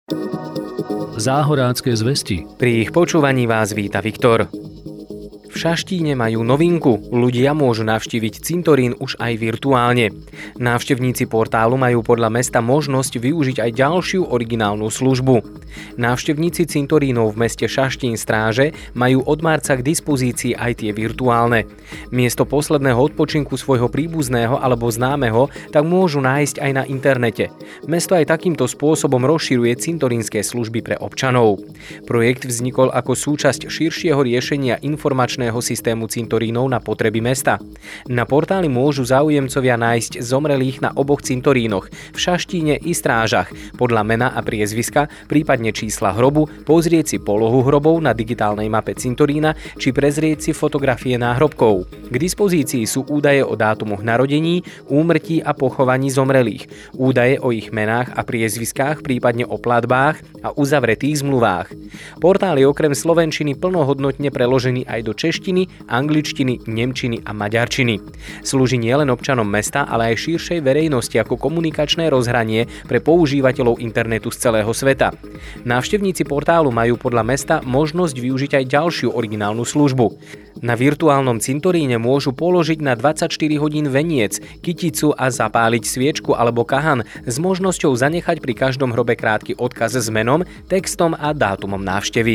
Záhorácké zvesti. Pri ich počúvaní vás víta Viktor. V Šaštíne majú novinku. Ľudia môžu navštíviť cintorín už aj virtuálne. Návštevníci portálu majú podľa mesta možnosť využiť aj ďalšiu originálnu službu. Návštevníci cintorínov v meste Šaštín Stráže majú od marca k dispozícii aj tie virtuálne. Miesto posledného odpočinku svojho príbuzného alebo známeho tak môžu nájsť aj na internete. Mesto aj takýmto spôsobom rozširuje cintorínske služby pre občanov. Projekt vznikol ako súčasť širšieho riešenia informačného systému cintorínov na potreby mesta. Na portáli môžu záujemcovia nájsť zomrelých na oboch cintorínoch, v Šaštíne i Strážach, podľa mena a priezviska, prípadne čísla hrobu, pozrieť si polohu hrobov na digitálnej mape cintorína či prezrieť si fotografie náhrobkov. K dispozícii sú údaje o dátumoch narodení, úmrtí a pochovaní zomrelých, údaje o ich menách a priezviskách, prípadne o platbách a uzavretých zmluvách. Portál je okrem slovenčiny plnohodnotne preložený aj do češtiny, angličtiny, nemčiny a maďarčiny. Slúži nielen občanom mesta, ale aj širšej verejnosti ako komunikačné rozhranie pre používateľov internetu z celého sveta. Návštevníci portálu majú podľa mesta možnosť využiť aj ďalšiu originálnu službu. Na virtuálnom cintoríne môžu položiť na 24 hodín veniec, kyticu a zapáliť sviečku alebo kahan s možnosťou zanechať pri každom hrobe krátky odkaz s menom, textom a dátumom návštevy.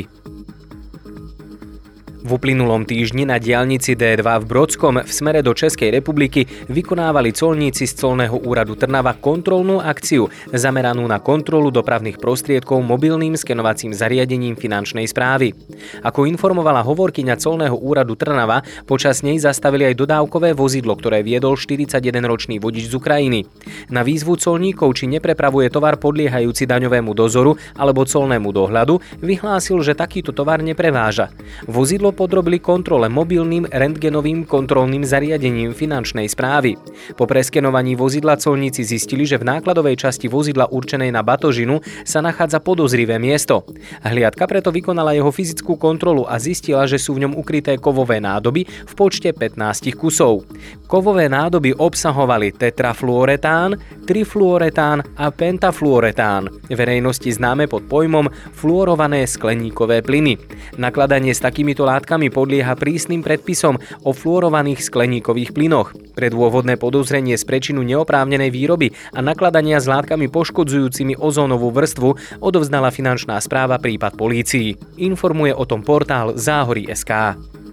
V uplynulom týždni na diaľnici D2 v Brodskom v smere do Českej republiky vykonávali colníci z colného úradu Trnava kontrolnú akciu zameranú na kontrolu dopravných prostriedkov mobilným skenovacím zariadením finančnej správy. Ako informovala hovorkyňa colného úradu Trnava, počas nej zastavili aj dodávkové vozidlo, ktoré viedol 41-ročný vodič z Ukrajiny. Na výzvu colníkov, či neprepravuje tovar podliehajúci daňovému dozoru alebo colnému dohľadu, vyhlásil, že takýto tovar nepreváža. Vozidlo podrobili kontrole mobilným rentgenovým kontrolným zariadením finančnej správy. Po preskenovaní vozidla colníci zistili, že v nákladovej časti vozidla určenej na batožinu sa nachádza podozrivé miesto. Hliadka preto vykonala jeho fyzickú kontrolu a zistila, že sú v ňom ukryté kovové nádoby v počte 15 kusov. Kovové nádoby obsahovali tetrafluoretán, trifluoretán a pentafluoretán, verejnosti známe pod pojmom fluorované skleníkové plyny. Nakladanie s takýmito látkami podlieha prísnym predpisom o fluorovaných skleníkových plynoch. Pre dôvodné podozrenie z príčinu neoprávnenej výroby a nakladania s látkami poškodzujúcimi ozónovú vrstvu odovzdala finančná správa prípad polícii. Informuje o tom portál Záhory.sk.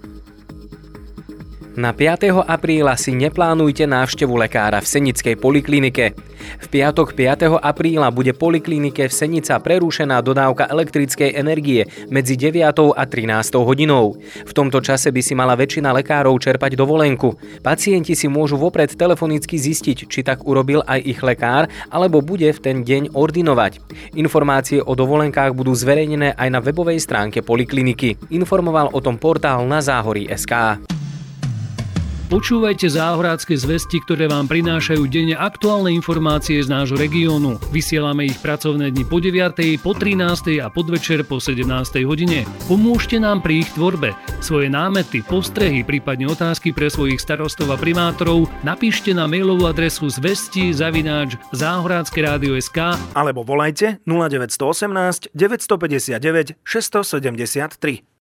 Na 5. apríla si neplánujte návštevu lekára v Senickej poliklinike. V piatok 5. apríla bude poliklinike v Senica prerušená dodávka elektrickej energie medzi 9. a 13. hodinou. V tomto čase by si mala väčšina lekárov čerpať dovolenku. Pacienti si môžu vopred telefonicky zistiť, či tak urobil aj ich lekár, alebo bude v ten deň ordinovať. Informácie o dovolenkách budú zverejnené aj na webovej stránke polikliniky. Informoval o tom portál na Záhory.sk. Počúvajte záhorácké zvesti, ktoré vám prinášajú denne aktuálne informácie z nášho regiónu. Vysielame ich pracovné dni po 9., po 13. a podvečer po 17. hodine. Pomôžte nám pri ich tvorbe. Svoje námety, postrehy, prípadne otázky pre svojich starostov a primátorov napíšte na mailovú adresu zvesti@záhorackeradio.sk alebo volajte 0918 959 673.